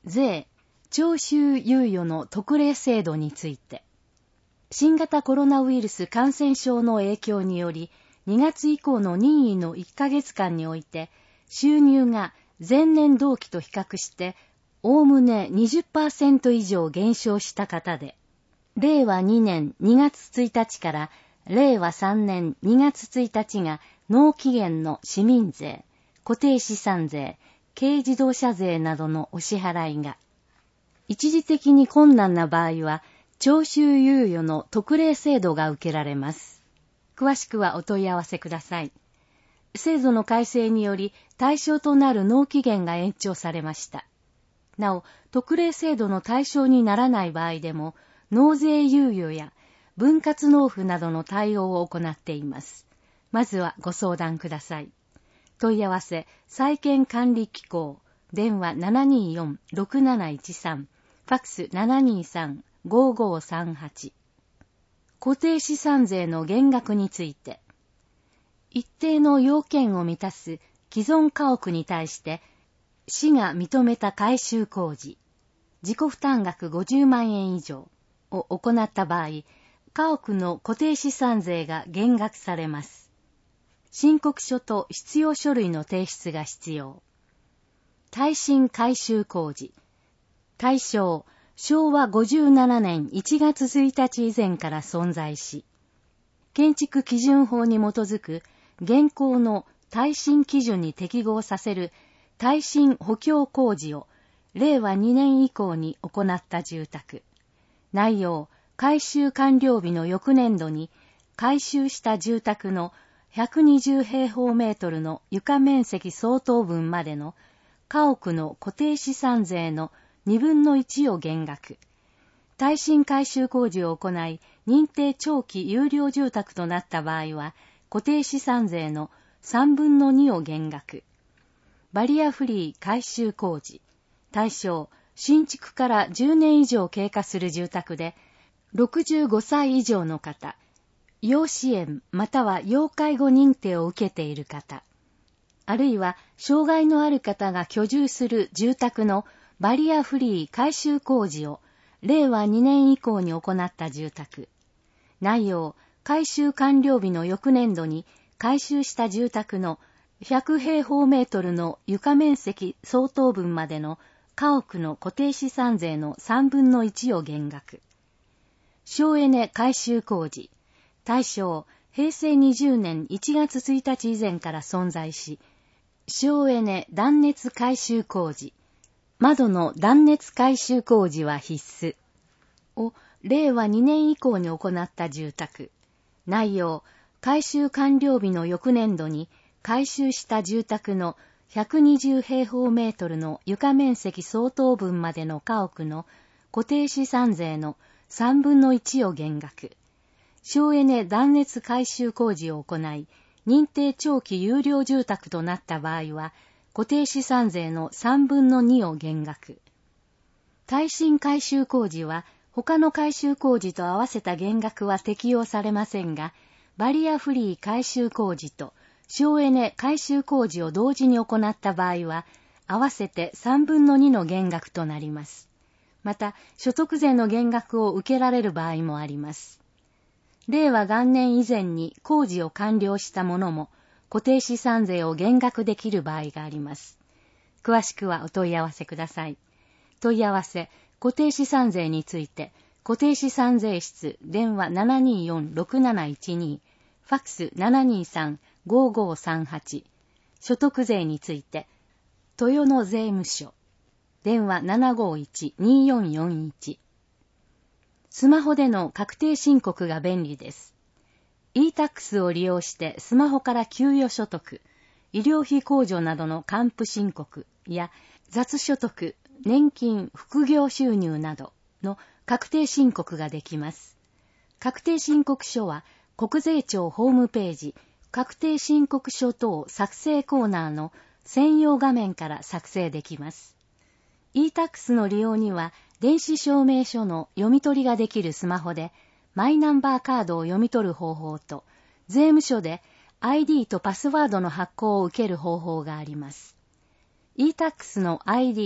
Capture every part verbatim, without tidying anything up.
税、徴収猶予の特例制度について、新型コロナウイルス感染症の影響により、にがつ以降の任意のいっかげつかんにおいて、収入が前年同期と比較して、おおむね にじゅっパーセント 以上減少した方で、れいわにねんにがつついたちかられいわさんねんにがつついたちが納期限の市民税、固定資産税、軽自動車税などのお支払いが、一時的に困難な場合は、徴収猶予の特例制度が受けられます。詳しくはお問い合わせください。制度の改正により対象となる納期限が延長されました。なお、特例制度の対象にならない場合でも、納税猶予や分割納付などの対応を行っています。まずはご相談ください。問い合わせ、債権管理機構、電話 ななにーよん ろくなないちさん、ファックス ななにーさん ごーごーさんはち。固定資産税の減額について、一定の要件を満たす既存家屋に対して、市が認めた改修工事、自己負担額ごじゅうまんえん以上を行った場合、家屋の固定資産税が減額されます。申告書と必要書類の提出が必要。耐震改修工事。対象、しょうわごじゅうななねんいちがつついたち以前から存在し、建築基準法に基づく現行の耐震基準に適合させる耐震補強工事をれいわにねん以降に行った住宅。内容、改修完了日の翌年度に改修した住宅のひゃくにじゅうへいほうメートルの床面積相当分までの家屋の固定資産税のにぶんのいちを減額。耐震改修工事を行い、認定長期有料住宅となった場合は、固定資産税のさんぶんのにを減額。バリアフリー改修工事。対象、新築からじゅうねん以上経過する住宅で、ろくじゅうごさい以上の方、要支援または要介護認定を受けている方、あるいは障害のある方が居住する住宅のバリアフリー改修工事をれいわにねん以降に行った住宅。内容、改修完了日の翌年度に改修した住宅のひゃくへいほうメートルの床面積相当分までの家屋の固定資産税のさんぶんのいちを減額。省エネ改修工事。対象、へいせいにじゅうねんいちがつついたち以前から存在し、省エネ断熱改修工事。窓の断熱改修工事は必須。を、れいわにねん以降に行った住宅。内容、改修完了日の翌年度に改修した住宅のひゃくにじゅうへいほうメートルの床面積相当分までの家屋の固定資産税のさんぶんのいちを減額。省エネ断熱改修工事を行い、認定長期有料住宅となった場合は、固定資産税のさんぶんのにを減額。耐震改修工事は、他の改修工事と合わせた減額は適用されませんが、バリアフリー改修工事と省エネ改修工事を同時に行った場合は、合わせてさんぶんのにの減額となります。また、所得税の減額を受けられる場合もあります。れいわ元年以前に工事を完了したものも、固定資産税を減額できる場合があります。詳しくはお問い合わせください。問い合わせ、固定資産税について、固定資産税室、電話 ななにーよん ろくなないちに、ファックス ななにーさん ごーごーさんはち、所得税について、豊野税務署、電話 ななごーいち にーよんよんいち。スマホでの確定申告が便利です。イータックス を利用してスマホから給与所得、医療費控除などの還付申告や雑所得、年金、副業収入などの確定申告ができます。確定申告書は国税庁ホームページ、確定申告書等作成コーナーの専用画面から作成できます。イータックス の利用には電子証明書の読み取りができるスマホでマイナンバーカードを読み取る方法と、税務署で アイディー とパスワードの発行を受ける方法があります。イータックス の アイディー、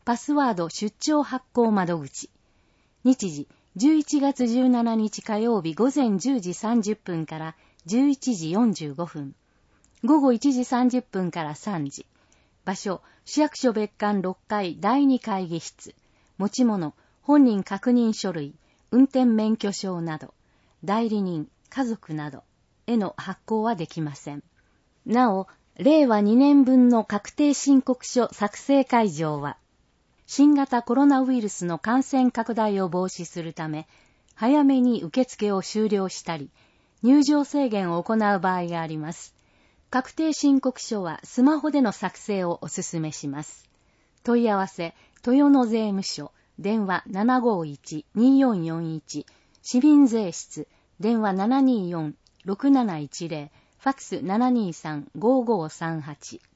パスワード出張発行窓口。日時、じゅういちがつじゅうしちにち火曜日午前じゅうじさんじゅっぷんからじゅういちじよんじゅうごふん。午後いちじさんじゅっぷんからさんじ。場所、市役所別館ろっかいだいに会議室。持ち物、本人確認書類、運転免許証など、代理人、家族などへの発行はできません。なお、れいわにねんぶんの確定申告書作成会場は、新型コロナウイルスの感染拡大を防止するため、早めに受付を終了したり、入場制限を行う場合があります。確定申告書はスマホでの作成をお勧めします。問い合わせ、豊野税務署、電話 ななごいちによんよんいち、市民税室、電話 ななにーよんろくなないちぜろ、ファックス ななにーさんごーごーさんはち。